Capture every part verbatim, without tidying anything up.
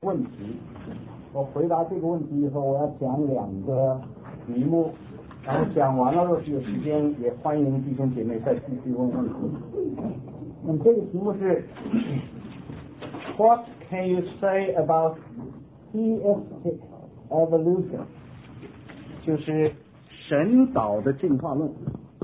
问题，我回答这个问题以后，我要讲两个题目，然后讲完了，若是有时间，也欢迎弟兄姐妹再继续问问题。那么这个题目是 What can you say about theistic evolution？ 就是神导的进化论。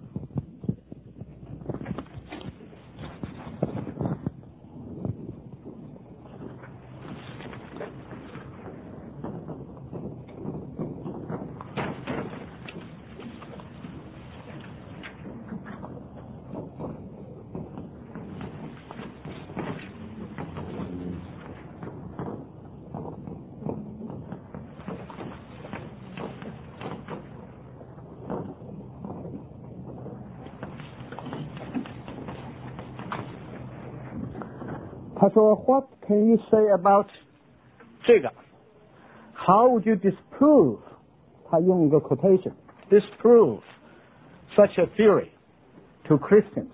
他说 What can you say about 这个 How would you disprove 他用一个 quotation disprove such a theory to Christians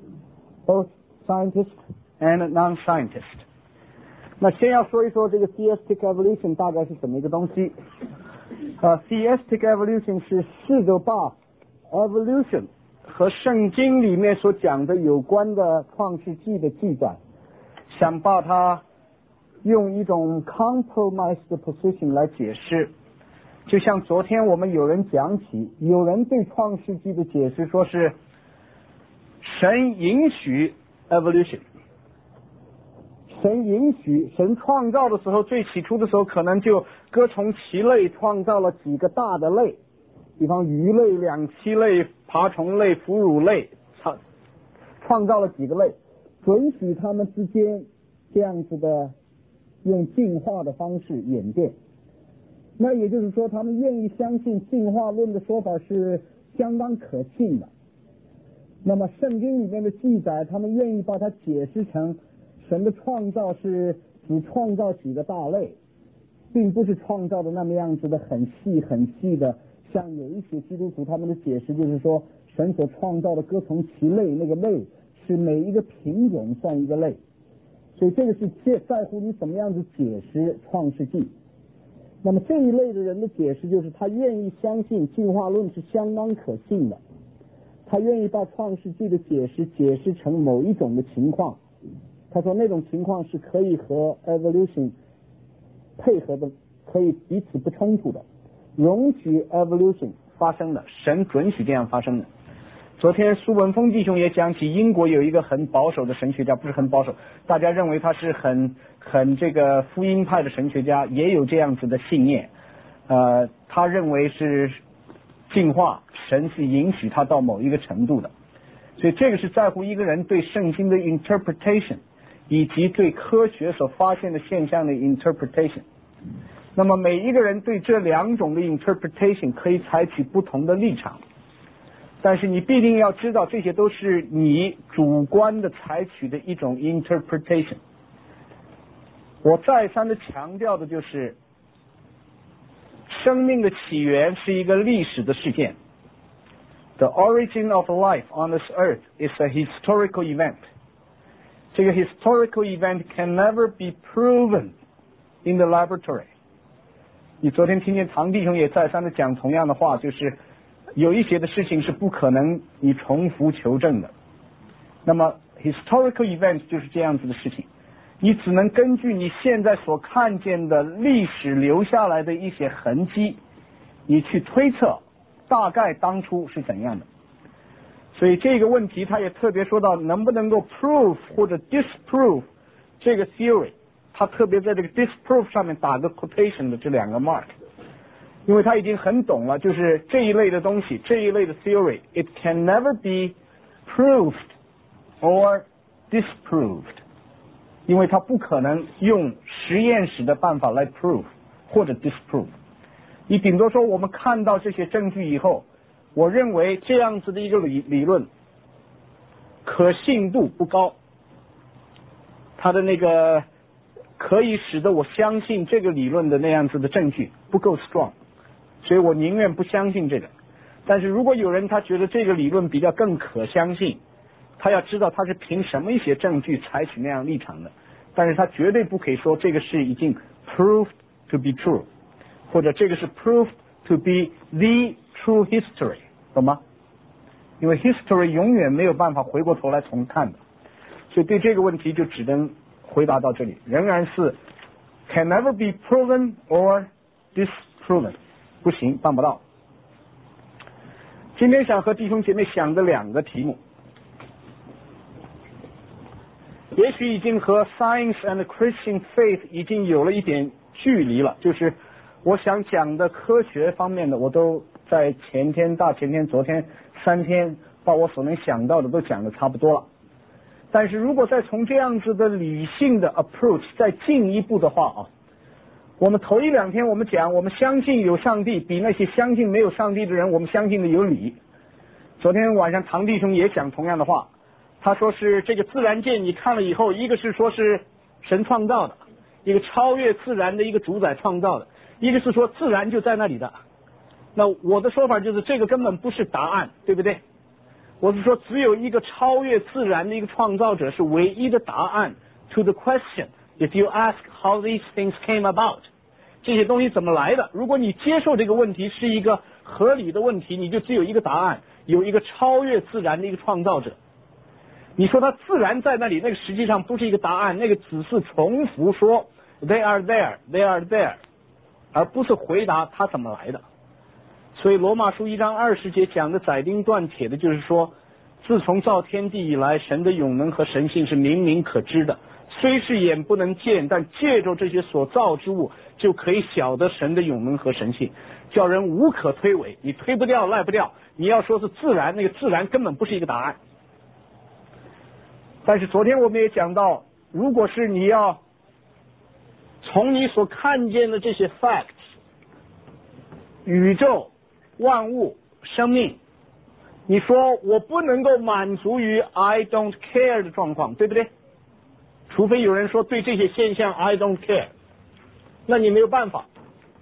both scientists and non-scientists。 那先要说一说这个 theistic evolution 大概是什么一个东西。呃 theistic evolution 是试着把 evolution 和圣经里面所讲的有关的创世纪的记载，想把它用一种 compromised position 来解释。就像昨天我们有人讲起，有人对创世纪的解释说是神允许 evolution， 神允许，神创造的时候，最起初的时候可能就各从其类创造了几个大的类，比方鱼类、两栖类、爬虫类、哺乳类，创造了几个类，准许他们之间这样子的用进化的方式演变。那也就是说，他们愿意相信进化论的说法是相当可信的。那么圣经里面的记载，他们愿意把它解释成神的创造是只创造几个大类，并不是创造的那么样子的很细很细的，像有一些基督徒他们的解释就是说，神所创造的各从其类，那个类是每一个品种算一个类。所以这个是在乎你怎么样子解释创世纪。那么这一类的人的解释就是他愿意相信进化论是相当可信的，他愿意把创世纪的解释解释成某一种的情况，他说那种情况是可以和 evolution 配合的，可以彼此不冲突的，容许 evolution 发生的，神准许这样发生的。昨天苏文峰弟兄也讲起，英国有一个很保守的神学家，不是很保守，大家认为他是很很这个福音派的神学家，也有这样子的信念。呃，他认为是进化，神是允许他到某一个程度的。所以这个是在乎一个人对圣经的 interpretation， 以及对科学所发现的现象的 interpretation。那么每一个人对这两种的 interpretation 可以采取不同的立场。但是你必定要知道，这些都是你主观的采取的一种 interpretation。 我再三的强调的就是，生命的起源是一个历史的事件。The origin of life on this earth is a historical event. 这个 historical event can never be proven in the laboratory。 你昨天听见唐弟兄也再三的讲同样的话，就是有一些的事情是不可能你重复求证的。那么 historical event 就是这样子的事情，你只能根据你现在所看见的历史留下来的一些痕迹，你去推测大概当初是怎样的。所以这个问题他也特别说到能不能够 prove 或者 disprove 这个 theory， 他特别在这个 disprove 上面打个 quotation 的这两个 mark，因为他已经很懂了，就是这一类的东西，这一类的 theory it can never be proved or disproved， 因为他不可能用实验室的办法来 prove 或者 disprove。 你顶多说我们看到这些证据以后，我认为这样子的一个理理论可信度不高，他的那个可以使得我相信这个理论的那样子的证据不够 strong，所以我宁愿不相信这个。但是如果有人他觉得这个理论比较更可相信，他要知道他是凭什么一些证据采取那样立场的，但是他绝对不可以说这个是已经 proved to be true， 或者这个是 proved to be the true history， 懂吗？因为 history 永远没有办法回过头来重看的，所以对这个问题就只能回答到这里，仍然是 can never be proven or disproven， 不行，办不到。今天想和弟兄姐妹想的两个题目，也许已经和 Science and Christian Faith 已经有了一点距离了，就是我想讲的科学方面的，我都在前天、大前天、昨天三天把我所能想到的都讲的差不多了。但是如果再从这样子的理性的 approach 再进一步的话啊，我们头一两天我们讲我们相信有上帝，比那些相信没有上帝的人我们相信的有理。昨天晚上唐弟兄也讲同样的话，他说是这个自然界你看了以后，一个是说是神创造的，一个超越自然的一个主宰创造的，一个是说自然就在那里的。那我的说法就是这个根本不是答案，对不对？我是说只有一个超越自然的一个创造者是唯一的答案 to the question if you ask how these things came about， 这些东西怎么来的。如果你接受这个问题是一个合理的问题，你就只有一个答案，有一个超越自然的一个创造者。你说它自然在那里，那个实际上不是一个答案，那个只是重复说 they are there they are there， 而不是回答它怎么来的。所以罗马书一章二十节讲的载钉断铁的就是说，自从造天地以来，神的永能和神性是明明可知的，虽是眼不能见，但借着这些所造之物就可以晓得神的永能和神性，叫人无可推诿，你推不掉赖不掉。你要说是自然，那个自然根本不是一个答案。但是昨天我们也讲到，如果是你要从你所看见的这些 facts， 宇宙万物生命，你说我不能够满足于 I don't care 的状况，对不对？除非有人说对这些现象 I don't care， 那你没有办法。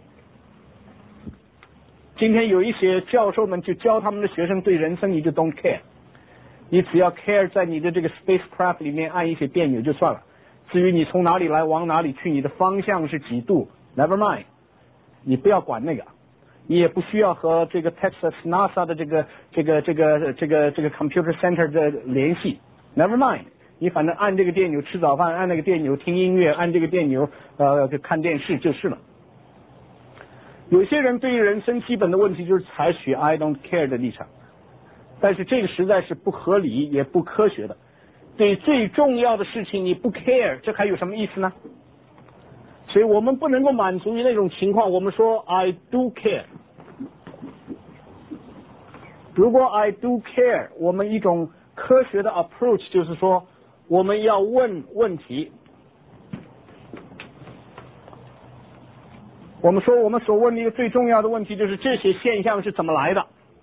今天有一些教授们就教他们的学生对人生你就 don't care， 你只要 care 在你的这个 spacecraft 里面按一些电钮就算了，至于你从哪里来往哪里去，你的方向是几度 never mind， 你不要管那个，你也不需要和这个 Texas NASA 的这个这个这个这个这个 computer center 的联系 never mind， 你反正按这个电钮吃早饭，按那个电钮听音乐，按这个电钮呃看电视就是了。有些人对于人生基本的问题就是采取 I don't care 的立场，但是这个实在是不合理也不科学的。对最重要的事情你不 care， 这还有什么意思呢？所以我们不能够满足于那种情况，我们说 I do care。 如果 I do care， 我们一种科学的 approach 就是说我们要问问题，我们说我们所问的一个最重要的问题就是这些现象是怎么来的。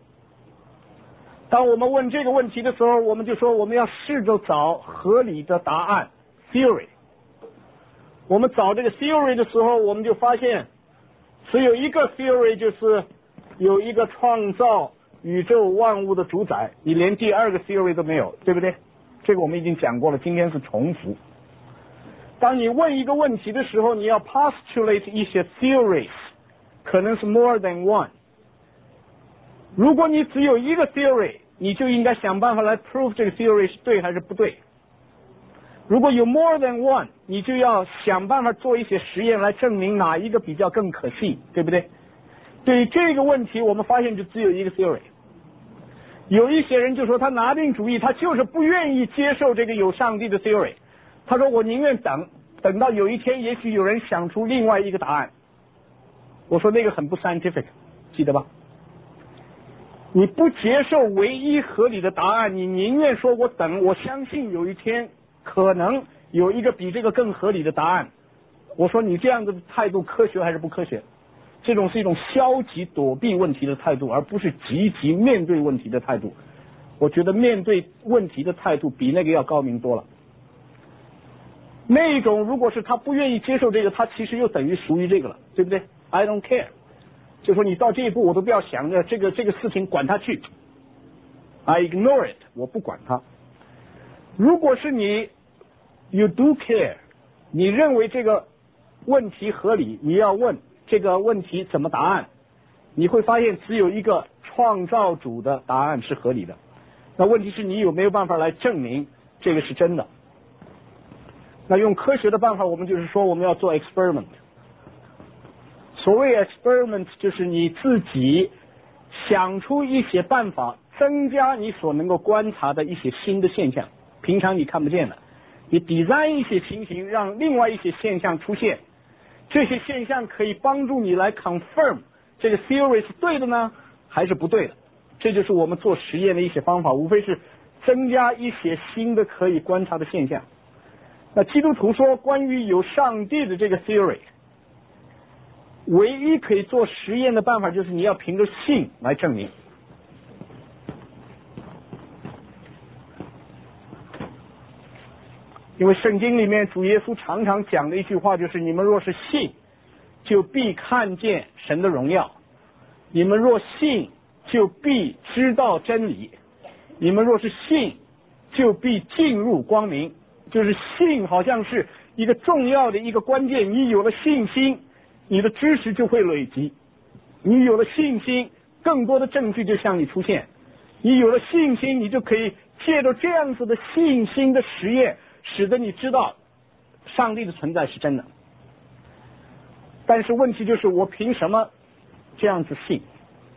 当我们问这个问题的时候，我们就说我们要试着找合理的答案 theory。 我们找这个 theory 的时候，我们就发现只有一个 theory， 就是有一个创造宇宙万物的主宰，你连第二个 theory 都没有，对不对？这个我们已经讲过了，今天是重复。当你问一个问题的时候，你要 postulate 一些 theories， 可能是 more than one。 如果你只有一个 theory， 你就应该想办法来 prove 这个 theory 是对还是不对。如果有 more than one， 你就要想办法做一些实验来证明哪一个比较更可信，对不对？对于这个问题，我们发现就只有一个 theory。 有一些人就说他拿定主意，他就是不愿意接受这个有上帝的 theory。 他说我宁愿等等到有一天也许有人想出另外一个答案。我说那个很不 scientific， 记得吧？你不接受唯一合理的答案，你宁愿说我等，我相信有一天可能有一个比这个更合理的答案。我说你这样的态度科学还是不科学？这种是一种消极躲避问题的态度，而不是积极面对问题的态度。我觉得面对问题的态度比那个要高明多了。那种如果是他不愿意接受这个，他其实又等于属于这个了，对不对？ I don't care， 就说你到这一步我都不要想着这个这个事情，管他去， I ignore it， 我不管他。如果是你 you do care， 你认为这个问题合理，你要问这个问题怎么答案，你会发现只有一个创造主的答案是合理的。那问题是你有没有办法来证明这个是真的？那用科学的办法，我们就是说我们要做 experiment。所谓 experiment 就是你自己想出一些办法，增加你所能够观察的一些新的现象，平常你看不见的，你 design 一些情形，让另外一些现象出现，这些现象可以帮助你来 confirm 这个 theory 是对的呢，还是不对的。这就是我们做实验的一些方法，无非是增加一些新的可以观察的现象。那基督徒说关于有上帝的这个 theory， 唯一可以做实验的办法就是你要凭着信来证明。因为圣经里面主耶稣常常讲的一句话就是你们若是信，就必看见神的荣耀；你们若信，就必知道真理；你们若是信，就必进入光明。就是信好像是一个重要的一个关键，你有了信心，你的知识就会累积；你有了信心，更多的证据就向你出现；你有了信心，你就可以借着这样子的信心的实验，使得你知道上帝的存在是真的。但是问题就是我凭什么这样子信？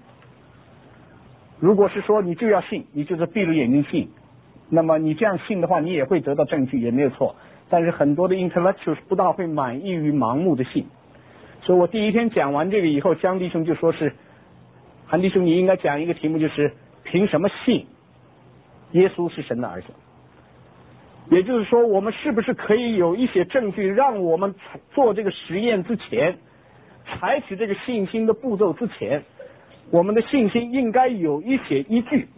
如果是说你就要信，你就是闭着眼睛信，那么你这样信的话，你也会得到证据，也没有错。但是很多的 intellectuals 不大会满意于盲目的信。所以我第一天讲完这个以后，江弟兄就说是，韩弟兄你应该讲一个题目，就是凭什么信耶稣是神的儿子？也就是说，我们是不是可以有一些证据，让我们做这个实验之前，采取这个信心的步骤之前，我们的信心应该有一些依据。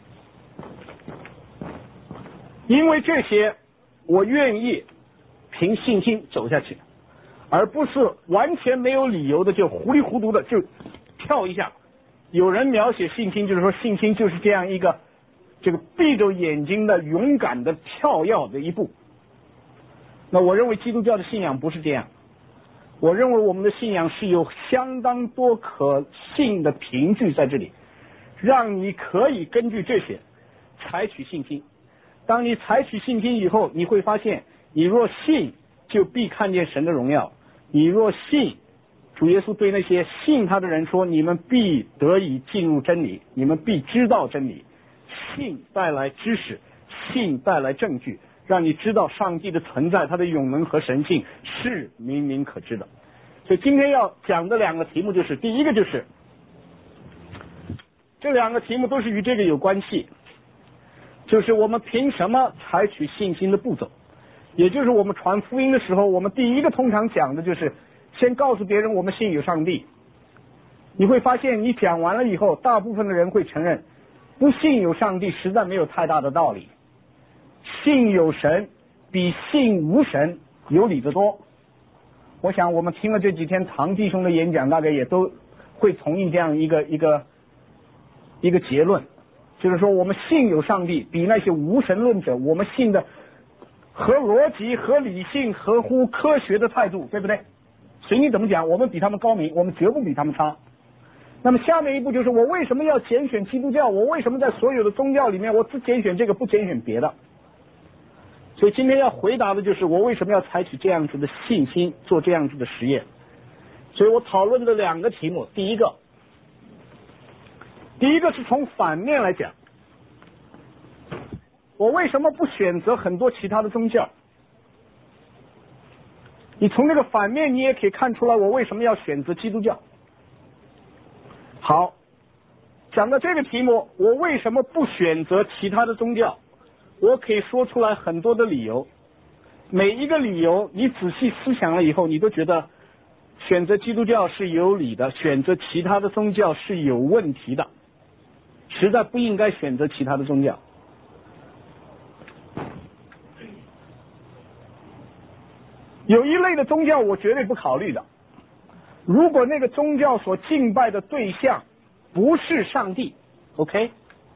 因为这些，我愿意凭信心走下去，而不是完全没有理由的就糊里糊涂的就跳一下。有人描写信心，就是说信心就是这样一个这个闭着眼睛的勇敢的跳跃的一步。那我认为基督教的信仰不是这样，我认为我们的信仰是有相当多可信的凭据在这里，让你可以根据这些采取信心。当你采取信心以后，你会发现，你若信，就必看见神的荣耀；你若信，主耶稣对那些信他的人说，你们必得以进入真理，你们必知道真理。信带来知识，信带来证据，让你知道上帝的存在，他的永能和神性是明明可知的。所以今天要讲的两个题目就是，第一个就是这两个题目都是与这个有关系，就是我们凭什么采取信心的步骤。也就是我们传福音的时候，我们第一个通常讲的就是先告诉别人我们信有上帝。你会发现你讲完了以后，大部分的人会承认不信有上帝实在没有太大的道理，信有神比信无神有理得多。我想我们听了这几天唐弟兄的演讲，大概也都会同意这样一个一个一个结论，就是说我们信有上帝比那些无神论者，我们信的合逻辑、合理性、合乎科学的态度，对不对？随你怎么讲，我们比他们高明，我们绝不比他们差。那么下面一步就是我为什么要拣选基督教？我为什么在所有的宗教里面我只拣选这个，不拣选别的？所以今天要回答的就是我为什么要采取这样子的信心做这样子的实验。所以我讨论的两个题目，第一个第一个是从反面来讲，我为什么不选择很多其他的宗教？你从这个反面你也可以看出来我为什么要选择基督教。好，讲到这个题目，我为什么不选择其他的宗教？我可以说出来很多的理由，每一个理由你仔细思想了以后，你都觉得选择基督教是有理的，选择其他的宗教是有问题的，实在不应该选择其他的宗教。有一类的宗教我绝对不考虑的，如果那个宗教所敬拜的对象不是上帝 OK，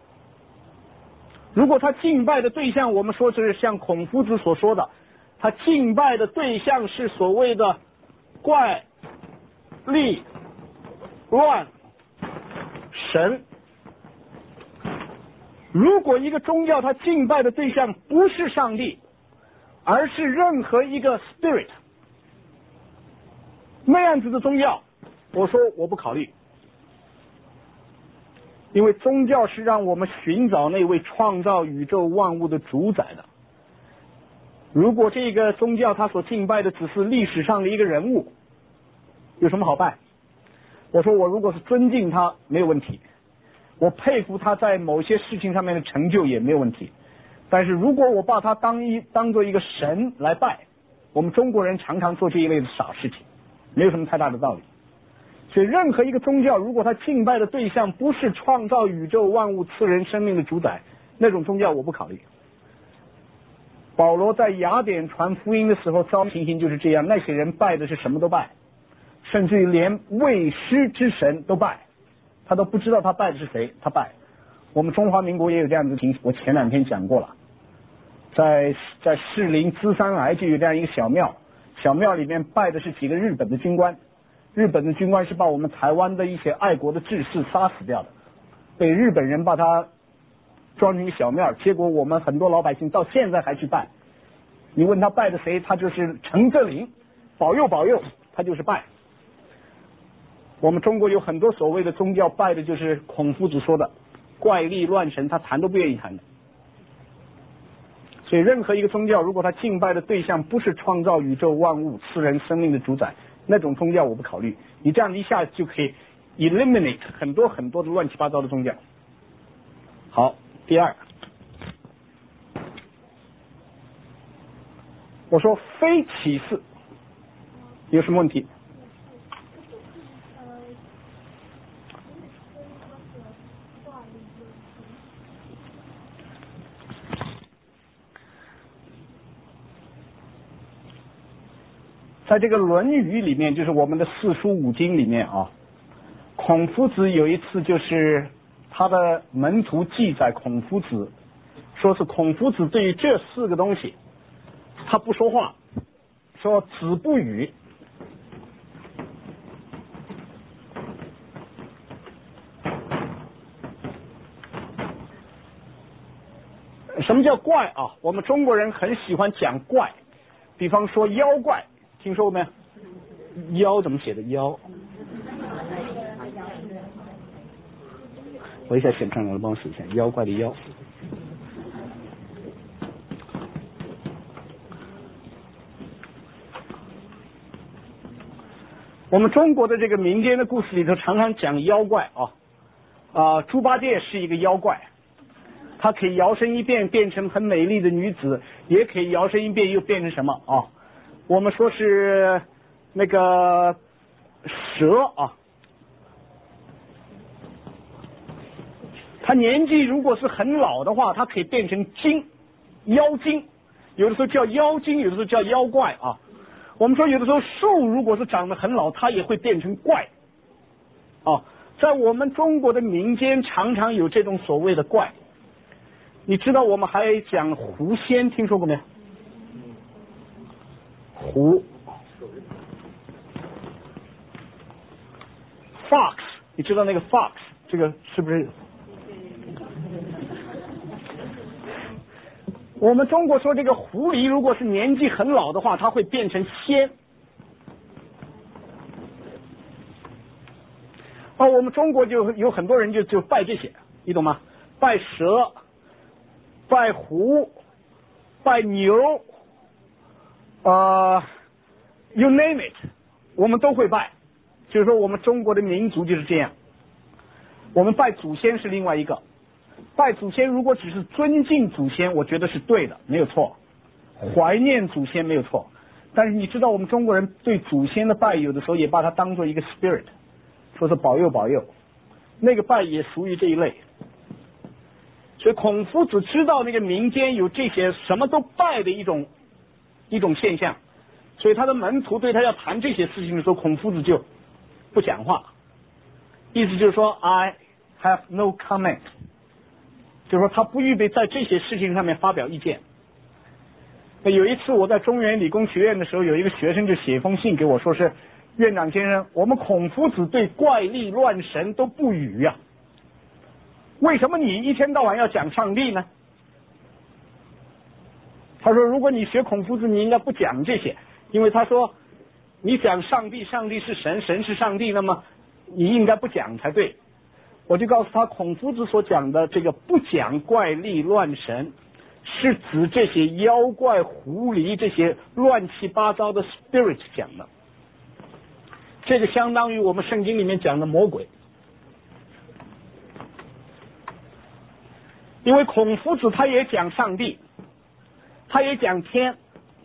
如果他敬拜的对象，我们说是像孔夫子所说的，他敬拜的对象是所谓的怪力乱神。如果一个宗教它敬拜的对象不是上帝，而是任何一个 spirit， 那样子的宗教，我说我不考虑。因为宗教是让我们寻找那位创造宇宙万物的主宰的。如果这个宗教它所敬拜的只是历史上的一个人物，有什么好拜？我说我如果是尊敬他没有问题，我佩服他在某些事情上面的成就也没有问题。但是如果我把他当一当做一个神来拜，我们中国人常常做这一类的傻事情，没有什么太大的道理。所以任何一个宗教，如果他敬拜的对象不是创造宇宙万物赐人生命的主宰，那种宗教我不考虑。保罗在雅典传福音的时候，遭情形就是这样，那些人拜的是什么都拜，甚至于连未师之神都拜，他都不知道他拜的是谁，他拜。我们中华民国也有这样的情形，我前两天讲过了，在在士林芝山来就有这样一个小庙，小庙里面拜的是几个日本的军官。日本的军官是把我们台湾的一些爱国的志士杀死掉的，被日本人把他装进小庙，结果我们很多老百姓到现在还去拜。你问他拜的谁，他就是陈泽林，保佑保佑，他就是拜。我们中国有很多所谓的宗教拜的就是孔夫子说的怪力乱神，他谈都不愿意谈的。所以任何一个宗教，如果他敬拜的对象不是创造宇宙万物赐人生命的主宰，那种宗教我不考虑。你这样一下就可以 eliminate 很多很多的乱七八糟的宗教。好，第二，我说非启示有什么问题？在这个《论语》里面，就是我们的四书五经里面啊，孔夫子有一次就是他的门徒记载孔夫子，说是孔夫子对于这四个东西他不说话，说子不语。什么叫怪啊？我们中国人很喜欢讲怪，比方说妖怪，听说过没有？妖怎么写的？妖，我一下写看看，帮我数一下，妖怪的妖。我们中国的这个民间的故事里头常常讲妖怪啊，啊，猪八戒是一个妖怪，他可以摇身一变变成很美丽的女子，也可以摇身一变又变成什么啊？我们说是那个蛇啊，他年纪如果是很老的话，他可以变成精，妖精，有的时候叫妖精，有的时候叫妖怪啊。我们说有的时候树如果是长得很老，它也会变成怪啊。在我们中国的民间常常有这种所谓的怪。你知道我们还讲狐仙，听说过没有？狐 fox， 你知道那个 fox 这个是不是？我们中国说这个狐狸如果是年纪很老的话，它会变成仙。哦，我们中国就有很多人就就拜这些，你懂吗？拜蛇，拜狐，拜牛，呃 ，you name it， 我们都会拜。就是说我们中国的民族就是这样。我们拜祖先是另外一个。拜祖先如果只是尊敬祖先，我觉得是对的，没有错。怀念祖先没有错。但是你知道我们中国人对祖先的拜，有的时候也把它当做一个 spirit， 说是保佑保佑，那个拜也属于这一类。所以孔夫子知道那个民间有这些什么都拜的一种一种现象，所以他的门徒对他要谈这些事情的时候，孔夫子就不讲话，意思就是说 I have no comment， 就是说他不预备在这些事情上面发表意见。有一次我在中原理工学院的时候，有一个学生就写一封信给我，说是院长先生，我们孔夫子对怪力乱神都不语呀、啊，为什么你一天到晚要讲上帝呢？他说，如果你学孔夫子，你应该不讲这些，因为他说，你讲上帝，上帝是神，神是上帝，那么你应该不讲才对。我就告诉他，孔夫子所讲的这个不讲怪力乱神，是指这些妖怪、狐狸这些乱七八糟的 spirit 讲的。这个相当于我们圣经里面讲的魔鬼，因为孔夫子他也讲上帝，他也讲天。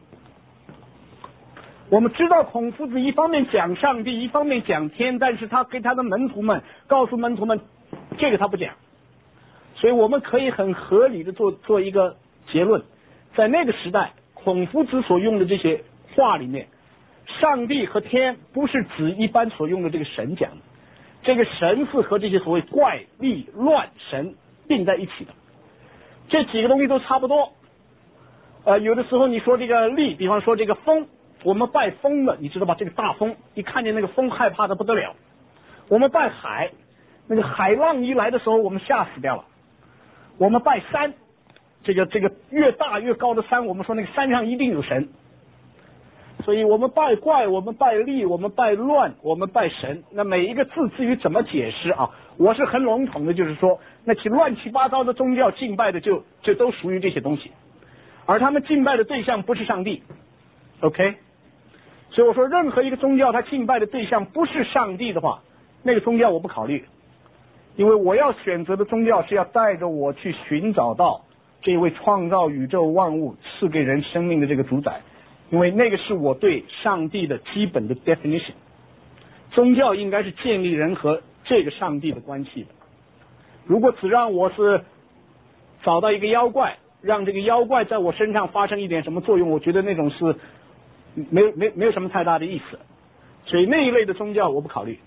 我们知道孔夫子一方面讲上帝，一方面讲天，但是他给他的门徒们告诉门徒们，这个他不讲。所以我们可以很合理的做做一个结论，在那个时代，孔夫子所用的这些话里面，上帝和天不是指一般所用的这个神讲的，这个神是和这些所谓怪力乱神并在一起的，这几个东西都差不多。呃，有的时候你说这个力，比方说这个风，我们拜风的，你知道吧？这个大风，一看见那个风害怕的不得了。我们拜海，那个海浪一来的时候，我们吓死掉了。我们拜山，这个这个越大越高的山，我们说那个山上一定有神。所以我们拜怪，我们拜力，我们拜乱，我们拜神。那每一个字至于怎么解释啊？我是很笼统的，就是说那些乱七八糟的宗教敬拜的就就都属于这些东西，而他们敬拜的对象不是上帝。OK， 所以我说任何一个宗教它敬拜的对象不是上帝的话，那个宗教我不考虑，因为我要选择的宗教是要带着我去寻找到这位创造宇宙万物赐给人生命的这个主宰，因为那个是我对上帝的基本的 definition。 宗教应该是建立人和这个上帝的关系的。如果只让我是找到一个妖怪，让这个妖怪在我身上发生一点什么作用，我觉得那种是没有没没有什么太大的意思，所以那一类的宗教我不考虑。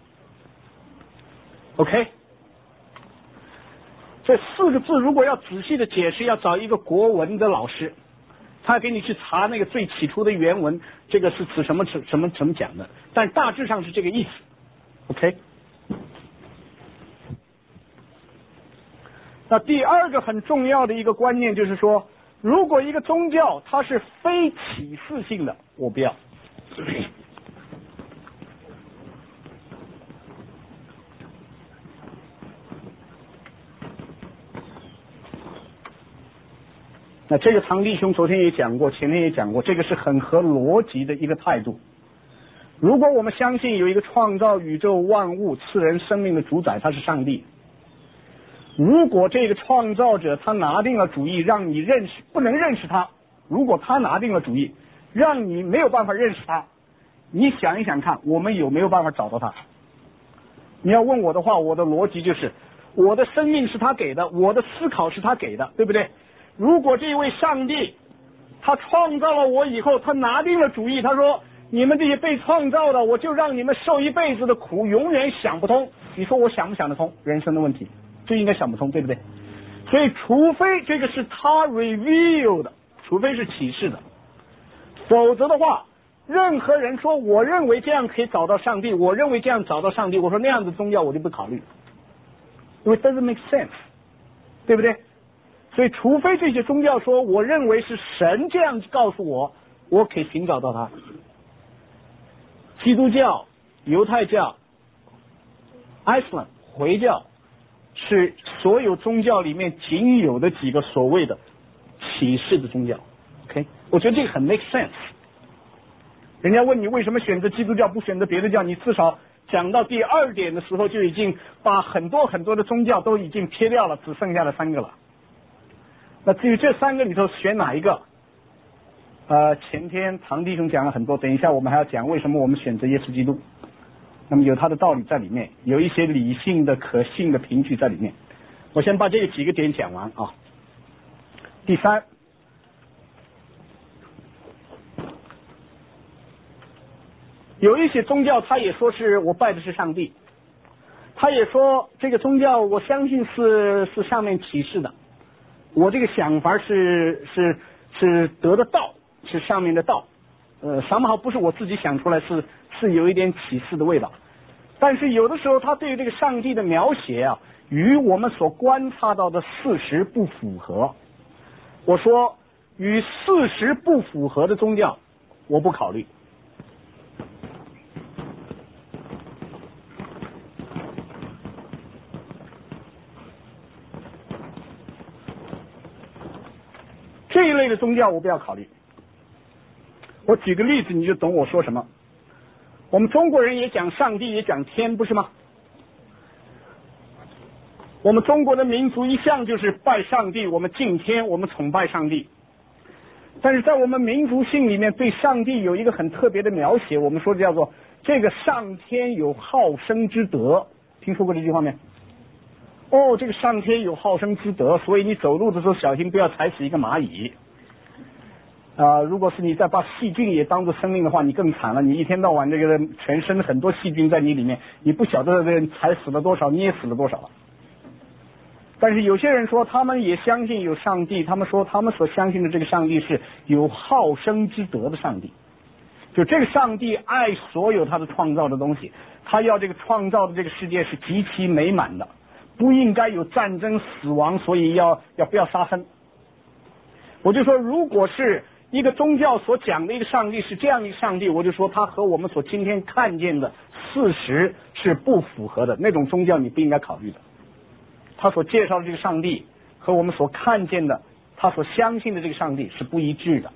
OK， 这四个字如果要仔细的解释，要找一个国文的老师，他给你去查那个最起初的原文，这个是指什么什么什么讲的，但大致上是这个意思。 OK， 那第二个很重要的一个观念就是说，如果一个宗教它是非启示性的，我不要。那这个唐弟兄昨天也讲过，前天也讲过，这个是很合逻辑的一个态度。如果我们相信有一个创造宇宙万物赐人生命的主宰，他是上帝，如果这个创造者他拿定了主意让你认识不能认识他，如果他拿定了主意让你没有办法认识他，你想一想看，我们有没有办法找到他？你要问我的话，我的逻辑就是我的生命是他给的，我的思考是他给的，对不对？如果这位上帝他创造了我以后，他拿定了主意，他说你们这些被创造的，我就让你们受一辈子的苦，永远想不通。你说我想不想得通？人生的问题就应该想不通，对不对？所以除非这个是他 reveal 的，除非是启示的，否则的话，任何人说我认为这样可以找到上帝，我认为这样找到上帝，我说那样的宗教我就不考虑，因为 doesn't make sense， 对不对？所以除非这些宗教说我认为是神这样告诉我，我可以寻找到它。基督教、犹太教、Islam 回教是所有宗教里面仅有的几个所谓的启示的宗教。 OK， 我觉得这个很 make sense。 人家问你为什么选择基督教不选择别的教，你至少讲到第二点的时候就已经把很多很多的宗教都已经撇掉了，只剩下了三个了。那至于这三个里头选哪一个，呃，前天唐弟兄讲了很多，等一下我们还要讲为什么我们选择耶稣基督，那么有他的道理在里面，有一些理性的可信的凭据在里面。我先把这几个点讲完啊。第三，有一些宗教他也说是我拜的是上帝，他也说这个宗教我相信是是上面启示的，我这个想法是是是得的道，是上面的道。 呃somehow不是我自己想出来，是是有一点启示的味道。但是有的时候他对这个上帝的描写啊，与我们所观察到的事实不符合。我说与事实不符合的宗教，我不考虑。这一类的宗教我不要考虑。我举个例子你就懂我说什么。我们中国人也讲上帝也讲天，不是吗？我们中国的民族一向就是拜上帝，我们敬天，我们崇拜上帝。但是在我们民族性里面对上帝有一个很特别的描写，我们说叫做这个上天有好生之德，听说过这句话没？哦，这个上天有好生之德，所以你走路的时候小心不要踩死一个蚂蚁。啊、呃，如果是你再把细菌也当作生命的话，你更惨了。你一天到晚这个全身很多细菌在你里面，你不晓得这个踩死了多少，你也死了多少了。但是有些人说他们也相信有上帝，他们说他们所相信的这个上帝是有好生之德的上帝，就这个上帝爱所有他的创造的东西，他要这个创造的这个世界是极其美满的，不应该有战争死亡，所以要要不要杀生。我就说如果是一个宗教所讲的一个上帝是这样一个上帝，我就说他和我们所今天看见的事实是不符合的，那种宗教你不应该考虑的。他所介绍的这个上帝和我们所看见的他所相信的这个上帝是不一致的。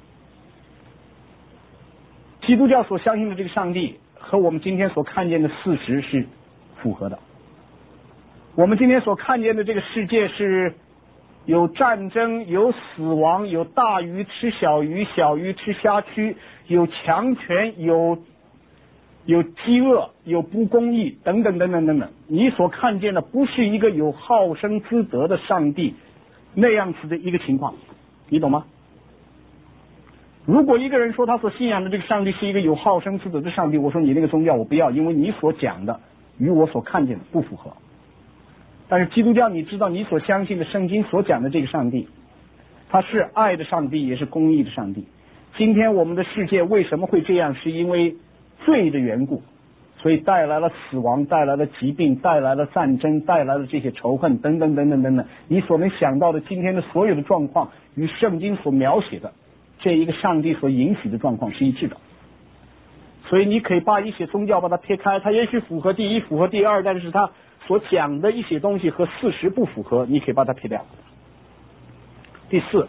基督教所相信的这个上帝和我们今天所看见的事实是符合的。我们今天所看见的这个世界是有战争，有死亡，有大鱼吃小鱼，小鱼吃虾蛆，有强权，有有饥饿，有不公义，等等等等等等。你所看见的不是一个有好生之德的上帝那样子的一个情况，你懂吗？如果一个人说他所信仰的这个上帝是一个有好生之德的上帝，我说你那个宗教我不要，因为你所讲的与我所看见的不符合。但是基督教你知道，你所相信的圣经所讲的这个上帝，他是爱的上帝，也是公义的上帝。今天我们的世界为什么会这样，是因为罪的缘故，所以带来了死亡，带来了疾病，带来了战争，带来了这些仇恨等等等等等等。你所能想到的今天的所有的状况与圣经所描写的这一个上帝所允许的状况是一致的。所以你可以把一些宗教把它撇开，它也许符合第一符合第二，但是它所讲的一些东西和事实不符合，你可以把它撇掉。第四，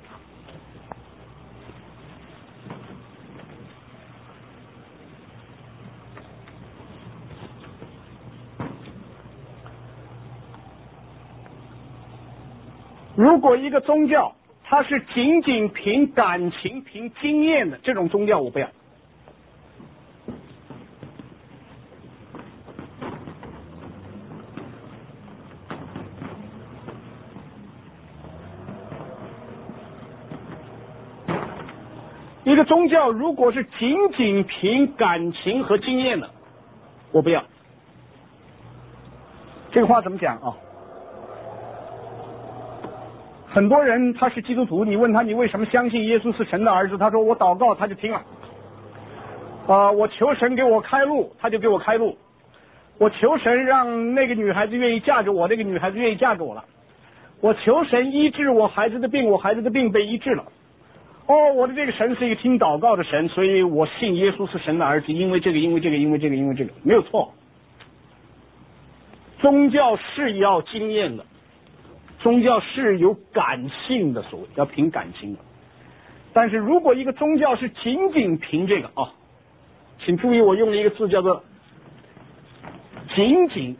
如果一个宗教它是仅仅凭感情凭经验的，这种宗教我不要。一个宗教如果是仅仅凭感情和经验的，我不要。这个话怎么讲啊？很多人他是基督徒，你问他你为什么相信耶稣是神的儿子，他说我祷告他就听了，啊、呃，我求神给我开路他就给我开路，我求神让那个女孩子愿意嫁给我，那个女孩子愿意嫁给我了，我求神医治我孩子的病，我孩子的病被医治了。哦，我的这个神是一个听祷告的神，所以我信耶稣是神的儿子，因为这个因为这个因为这个因为这个没有错。宗教是要经验的，宗教是有感性的，所谓要凭感情的。但是如果一个宗教是仅仅凭这个啊，请注意我用了一个字叫做仅仅。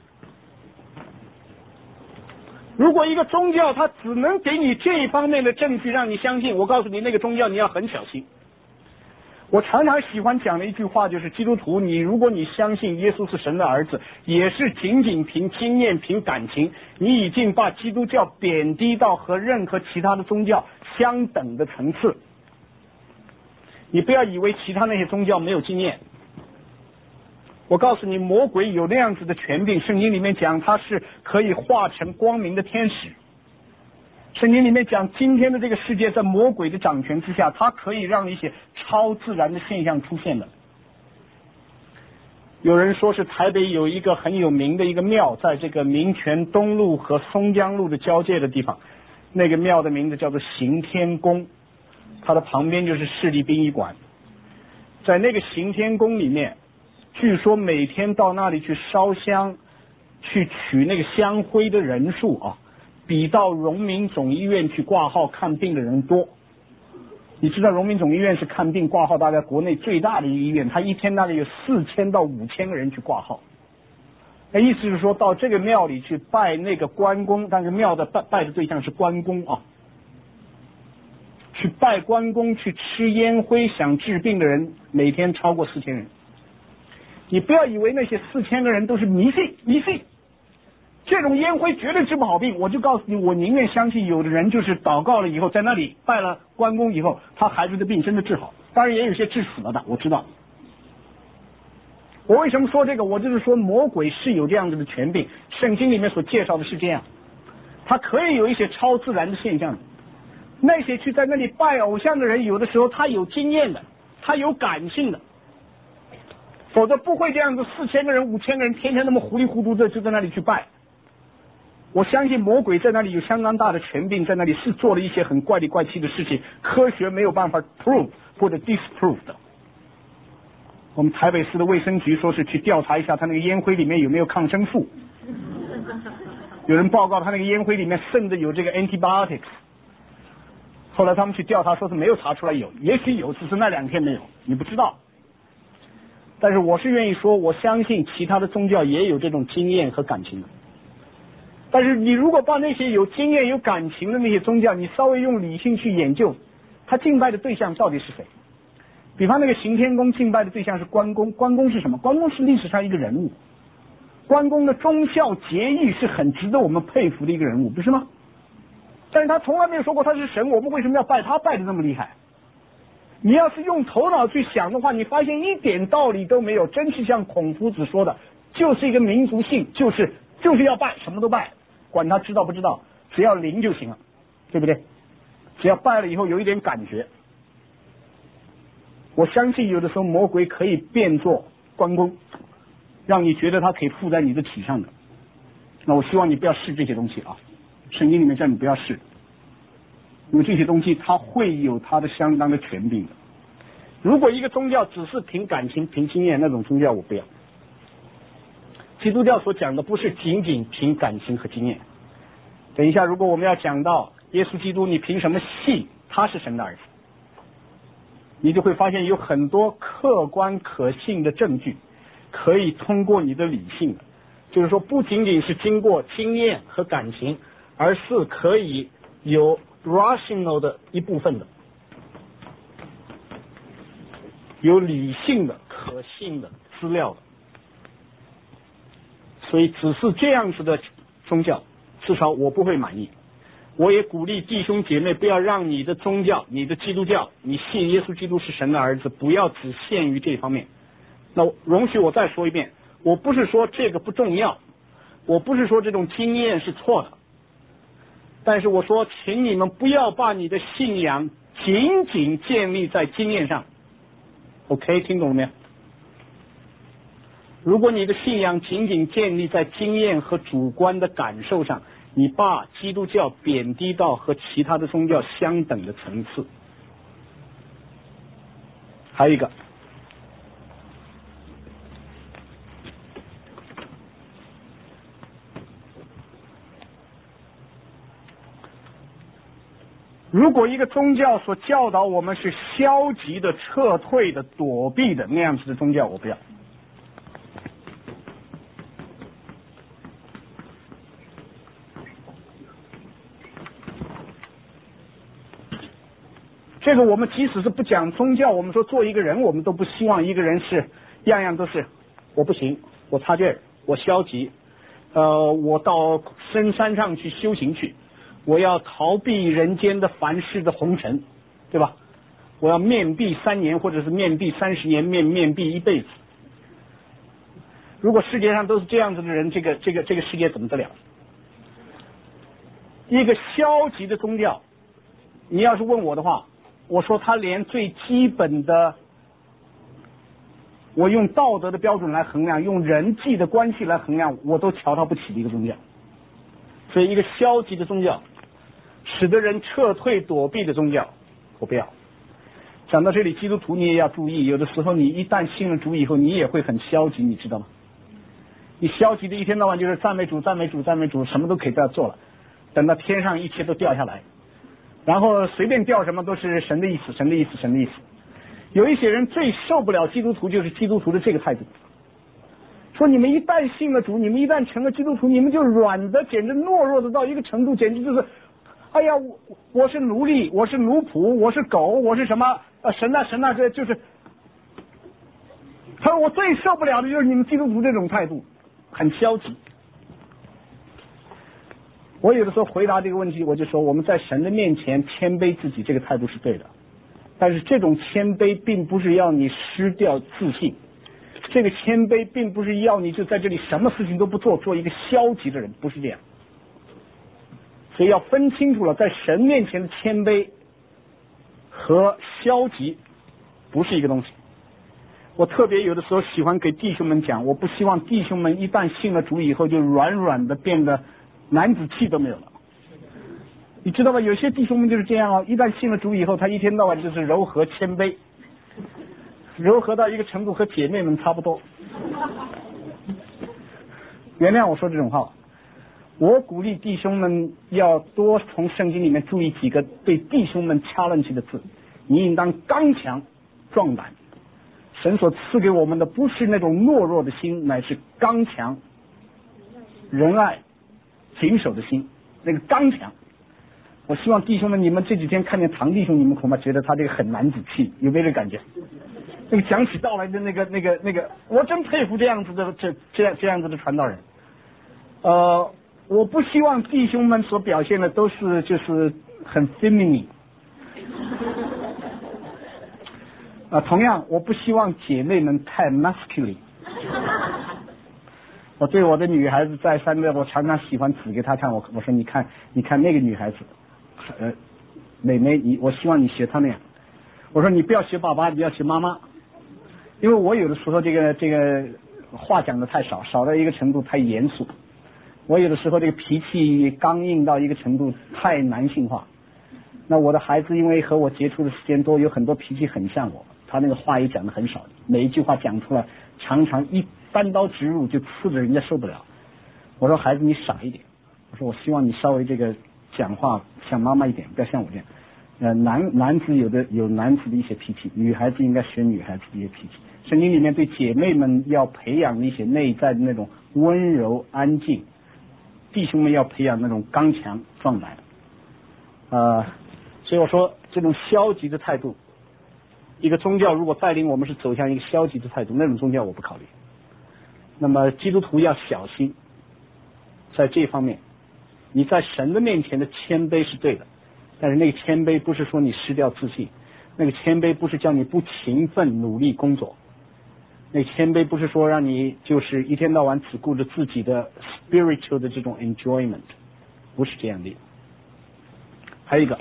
如果一个宗教它只能给你这一方面的证据让你相信，我告诉你那个宗教你要很小心。我常常喜欢讲的一句话就是，基督徒你如果你相信耶稣是神的儿子，也是仅仅凭经验凭感情，你已经把基督教贬低到和任何其他的宗教相等的层次。你不要以为其他那些宗教没有经验，我告诉你，魔鬼有那样子的权柄，圣经里面讲他是可以化成光明的天使， 圣经里面讲，今天的这个世界在魔鬼的掌权之下，它可以让一些超自然的现象出现的。有人说是台北有一个很有名的一个庙，在这个民权东路和松江路的交界的地方，那个庙的名字叫做行天宫，它的旁边就是市立殡仪馆。在那个行天宫里面，据说每天到那里去烧香去取那个香灰的人数啊，比到荣民总医院去挂号看病的人多。你知道荣民总医院是看病挂号大概国内最大的一个医院，它一天大概有四千到五千个人去挂号。那意思是说到这个庙里去拜那个关公，但是庙的拜拜的对象是关公啊，去拜关公去吃烟灰想治病的人每天超过四千人。你不要以为那些四千个人都是迷信迷信，这种烟灰绝对治不好病。我就告诉你，我宁愿相信有的人就是祷告了以后，在那里拜了关公以后，他孩子的病真的治好。当然也有些治死了的，我知道。我为什么说这个？我就是说魔鬼是有这样子的权柄，圣经里面所介绍的是这样，他可以有一些超自然的现象。那些去在那里拜偶像的人，有的时候他有经验的，他有感性的，否则不会这样子四千个人五千个人天天那么糊里糊涂的就在那里去拜。我相信魔鬼在那里有相当大的权柄，在那里是做了一些很怪里怪气的事情，科学没有办法 prove 或者 disprove 的。我们台北市的卫生局说是去调查一下他那个烟灰里面有没有抗生素，有人报告他那个烟灰里面甚至有这个 antibiotics， 后来他们去调查说是没有查出来有，也许有，只是那两天没有，你不知道。但是我是愿意说，我相信其他的宗教也有这种经验和感情的。但是你如果把那些有经验有感情的那些宗教，你稍微用理性去研究，他敬拜的对象到底是谁？比方那个行天宫敬拜的对象是关公，关公是什么？关公是历史上一个人物，关公的忠孝节义是很值得我们佩服的一个人物，不是吗？但是他从来没有说过他是神，我们为什么要拜他拜的那么厉害？你要是用头脑去想的话，你发现一点道理都没有，真是像孔夫子说的，就是一个民族性，就是就是要拜，什么都拜，管他知道不知道，只要灵就行了，对不对？只要拜了以后有一点感觉。我相信有的时候魔鬼可以变作关公，让你觉得他可以附在你的体上的。那我希望你不要试这些东西啊，圣经里面叫你不要试，因为这些东西它会有它的相当的权柄的。如果一个宗教只是凭感情凭经验，那种宗教我不要。基督教所讲的不是仅仅凭感情和经验。等一下如果我们要讲到耶稣基督，你凭什么信他是神的儿子，你就会发现有很多客观可信的证据可以通过你的理性的，就是说不仅仅是经过经验和感情，而是可以有 rational 的一部分的，有理性的可信的资料的。所以只是这样子的宗教，至少我不会满意。我也鼓励弟兄姐妹不要让你的宗教，你的基督教，你信耶稣基督是神的儿子，不要只限于这方面。那容许我再说一遍，我不是说这个不重要，我不是说这种经验是错的，但是我说请你们不要把你的信仰仅仅建立在经验上。 OK， 听懂了没有？如果你的信仰仅仅建立在经验和主观的感受上，你把基督教贬低到和其他的宗教相等的层次。还有一个，如果一个宗教所教导我们是消极的、撤退的、躲避的那样子的宗教，我不要。这个我们即使是不讲宗教，我们说做一个人，我们都不希望一个人是样样都是我不行，我差劲儿，我消极，呃，我到深山上去修行去，我要逃避人间的凡事的红尘，对吧？我要面壁三年，或者是面壁三十年，面面壁一辈子。如果世界上都是这样子的人，这个这个这个世界怎么得了？ 一个消极的宗教，你要是问我的话，我说他连最基本的，我用道德的标准来衡量，用人际的关系来衡量，我都瞧他不起的一个宗教。所以一个消极的宗教，使得人撤退躲避的宗教，我不要。讲到这里，基督徒你也要注意，有的时候你一旦信了主以后，你也会很消极，你知道吗？你消极的一天到晚就是赞美主赞美主赞美主，什么都可以不要做了，等到天上一切都掉下来，然后随便掉什么都是神的意思神的意思神的意思。有一些人最受不了基督徒，就是基督徒的这个态度，说你们一旦信了主，你们一旦成了基督徒，你们就软的简直懦弱的到一个程度，简直就是哎呀我我是奴隶，我是奴仆，我是狗，我是什么呃神呐神呐，这就是他说我最受不了的就是你们基督徒这种态度，很消极。我有的时候回答这个问题，我就说我们在神的面前谦卑自己，这个态度是对的，但是这种谦卑并不是要你失掉自信，这个谦卑并不是要你就在这里什么事情都不做，做一个消极的人，不是这样。所以要分清楚了，在神面前的谦卑和消极不是一个东西。我特别有的时候喜欢给弟兄们讲，我不希望弟兄们一旦信了主以后就软软的变得男子气都没有了。你知道吗？有些弟兄们就是这样哦，一旦信了主以后，他一天到晚就是柔和谦卑，柔和到一个程度和姐妹们差不多。原谅我说这种话，我鼓励弟兄们要多从圣经里面注意几个对弟兄们 challenge 的字。你应当刚强壮胆。神所赐给我们的不是那种懦弱的心，乃是刚强仁爱谨守的心。那个刚强，我希望弟兄们，你们这几天看见唐弟兄，你们恐怕觉得他这个很男子气，有没有这感觉？那个讲起道来的那个那个那个，我真佩服这样子的这这样这样子的传道人。呃，我不希望弟兄们所表现的都是就是很 feminine。啊，同样，我不希望姐妹们太 masculine。我对我的女孩子再三的，我常常喜欢指给她看，我我说你看，你看那个女孩子，呃，妹妹，你我希望你学她那样。我说你不要学爸爸，你要学妈妈，因为我有的时候这个这个话讲的太少，少到一个程度太严肃。我有的时候这个脾气刚硬到一个程度太男性化。那我的孩子因为和我接触的时间多，有很多脾气很像我。他那个话也讲的很少，每一句话讲出来常常一单刀直入，就刺着人家受不了。我说孩子你傻一点，我说我希望你稍微这个讲话像妈妈一点，不要像我这样。呃，男男子有的有男子的一些脾气，女孩子应该学女孩子的一些脾气。圣经里面对姐妹们要培养一些内在的那种温柔安静，弟兄们要培养那种刚强壮胆。呃，所以我说这种消极的态度。一个宗教如果带领我们是走向一个消极的态度，那种宗教我不考虑。那么基督徒要小心，在这方面，你在神的面前的谦卑是对的，但是那个谦卑不是说你失掉自信，那个谦卑不是叫你不勤奋努力工作，那个谦卑不是说让你就是一天到晚只顾着自己的 spiritual 的这种 enjoyment， 不是这样的。还有一个。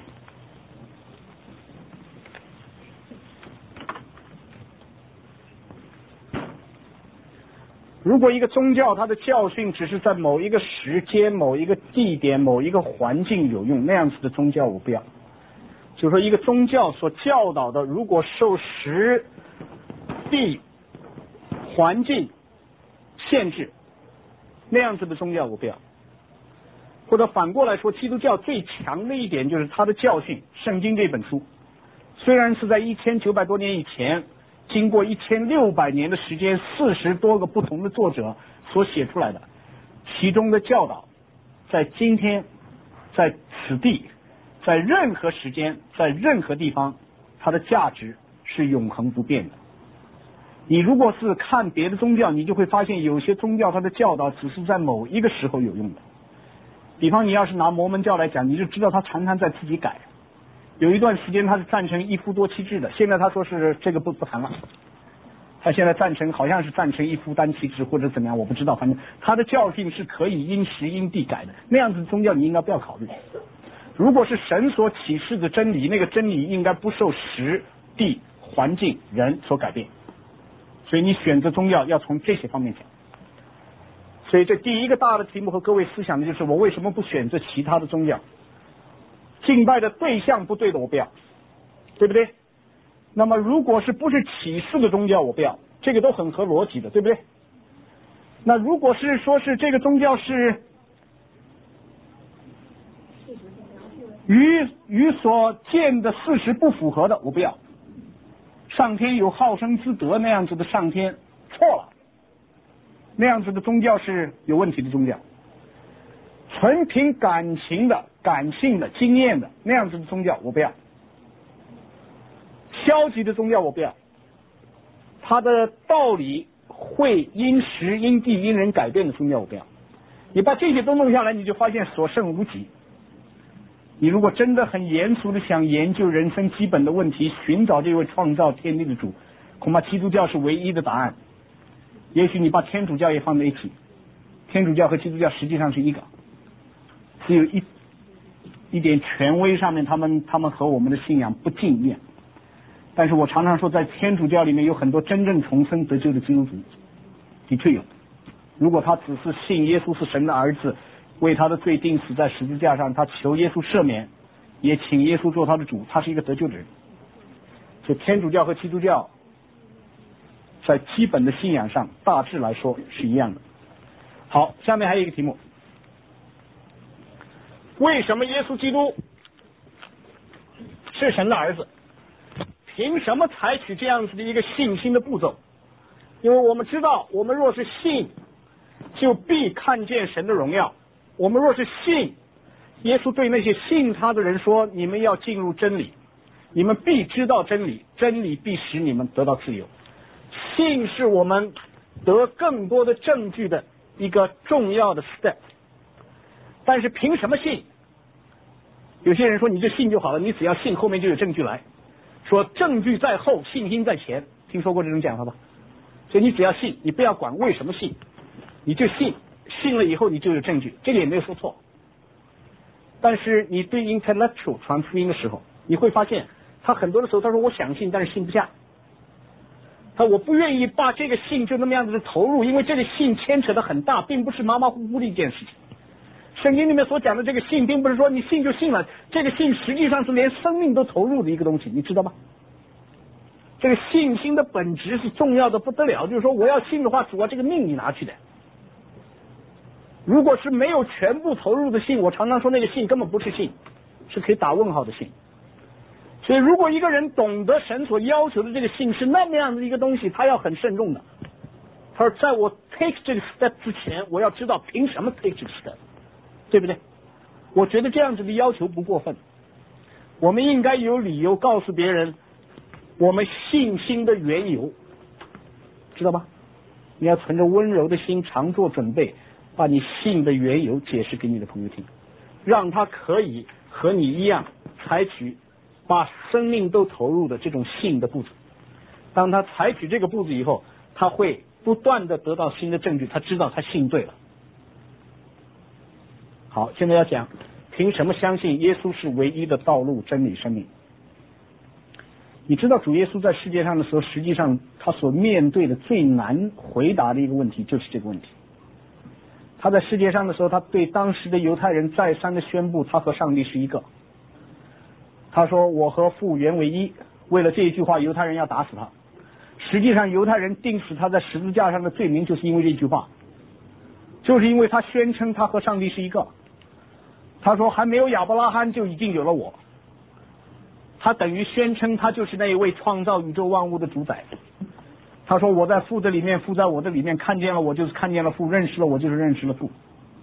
如果一个宗教它的教训只是在某一个时间、某一个地点、某一个环境有用，那样子的宗教我不要。就是说一个宗教所教导的，如果受时、地、环境限制，那样子的宗教我不要。或者反过来说，基督教最强的一点就是它的教训，圣经这本书，虽然是在一千九百多年以前。经过一千六百年的时间，四十多个不同的作者所写出来的，其中的教导，在今天，在此地，在任何时间，在任何地方，它的价值是永恒不变的。你如果是看别的宗教，你就会发现有些宗教它的教导只是在某一个时候有用的。比方你要是拿摩门教来讲，你就知道他常常在自己改。有一段时间他是赞成一夫多妻制的，现在他说是这个不不谈了。 他现在赞成，好像是赞成一夫单妻制或者怎么样，我不知道，反正他的教训是可以因时因地改的。那样子的宗教你应该不要考虑。如果是神所启示的真理，那个真理应该不受时、地、环境、人所改变。所以你选择宗教要从这些方面讲。所以这第一个大的题目和各位思想的就是我为什么不选择其他的宗教？敬拜的对象不对的我不要，对不对？那么如果是不是启示的宗教我不要，这个都很合逻辑的，对不对？那如果是说是这个宗教是与与所见的事实不符合的我不要。上天有好生之德那样子的上天错了，那样子的宗教是有问题的宗教。纯凭感情的、感性的、经验的那样子的宗教我不要。消极的宗教我不要，它的道理会因时因地因人改变的宗教我不要。你把这些都弄下来，你就发现所剩无几。你如果真的很严肃的想研究人生基本的问题，寻找这位创造天地的主，恐怕基督教是唯一的答案。也许你把天主教也放在一起，天主教和基督教实际上是一个，只有一一点权威上面他们他们和我们的信仰不尽面。但是我常常说，在天主教里面有很多真正重生得救的基督徒，的确有。如果他只是信耶稣是神的儿子，为他的罪钉死在十字架上，他求耶稣赦免，也请耶稣做他的主，他是一个得救的人。所以天主教和基督教在基本的信仰上大致来说是一样的。好，下面还有一个题目，为什么耶稣基督是神的儿子？凭什么采取这样子的一个信心的步骤？因为我们知道，我们若是信，就必看见神的荣耀。我们若是信，耶稣对那些信他的人说，你们要进入真理，你们必知道真理，真理必使你们得到自由。信是我们得更多的证据的一个重要的 step。 但是凭什么信？有些人说你就信就好了，你只要信后面就有证据来，说证据在后，信心在前，听说过这种讲法吧？所以你只要信，你不要管为什么信，你就信，信了以后你就有证据，这个也没有说错。但是你对 intellectual 传福音的时候，你会发现他很多的时候他说我想信，但是信不下。他我不愿意把这个信就那么样子的投入，因为这个信牵扯的很大，并不是马马虎虎的一件事情。圣经里面所讲的这个信，并不是说你信就信了，这个信实际上是连生命都投入的一个东西，你知道吗？这个信心的本质是重要的不得了，就是说我要信的话，主要这个命你拿去的。如果是没有全部投入的信，我常常说那个信根本不是信，是可以打问号的信。所以如果一个人懂得神所要求的这个信是那么样的一个东西，他要很慎重的。他说在我 take 这个 step 之前，我要知道凭什么 take 这个 step， 对不对？我觉得这样子的要求不过分。我们应该有理由告诉别人我们信心的缘由，知道吧？你要存着温柔的心，常做准备，把你信的缘由解释给你的朋友听，让他可以和你一样采取把生命都投入的这种信的步子。当他采取这个步子以后，他会不断的得到新的证据，他知道他信对了。好，现在要讲凭什么相信耶稣是唯一的道路、真理、生命。你知道主耶稣在世界上的时候，实际上他所面对的最难回答的一个问题就是这个问题。他在世界上的时候，他对当时的犹太人再三的宣布他和上帝是一个。他说我和父原为一，为了这一句话犹太人要打死他。实际上犹太人钉死他在十字架上的罪名就是因为这句话，就是因为他宣称他和上帝是一个。他说还没有亚伯拉罕就已经有了我，他等于宣称他就是那一位创造宇宙万物的主宰。他说我在父的里面，父在我的里面，看见了我就是看见了父，认识了我就是认识了父。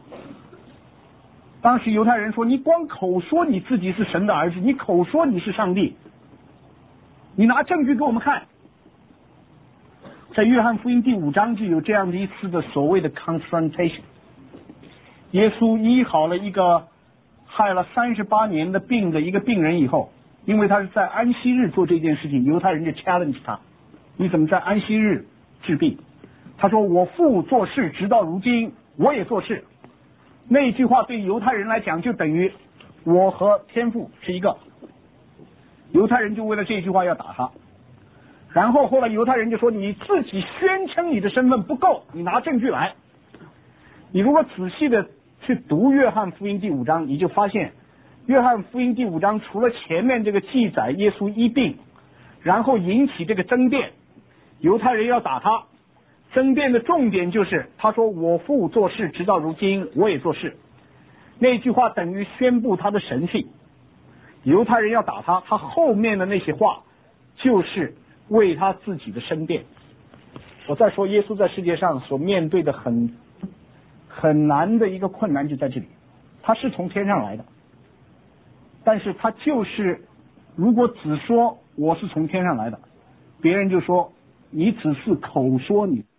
当时犹太人说你光口说你自己是神的儿子，你口说你是上帝，你拿证据给我们看。在约翰福音第五章就有这样的一次的所谓的 confrontation。 耶稣医好了一个害了三十八年的病的一个病人以后，因为他是在安息日做这件事情，犹太人就 challenge 他，你怎么在安息日治病。他说我父做事直到如今，我也做事。那一句话对犹太人来讲就等于我和天父是一个。犹太人就为了这句话要打他。然后后来犹太人就说你自己宣称你的身份不够，你拿证据来。你如果仔细的去读约翰福音第五章，你就发现约翰福音第五章除了前面这个记载耶稣医病，然后引起这个争辩，犹太人要打他，争辩的重点就是他说我父做事直到如今，我也做事。那句话等于宣布他的神性。犹太人要打他，他后面的那些话就是为他自己的申辩。我再说耶稣在世界上所面对的很很难的一个困难就在这里，他是从天上来的，但是他就是如果只说我是从天上来的，别人就说你只是口说你。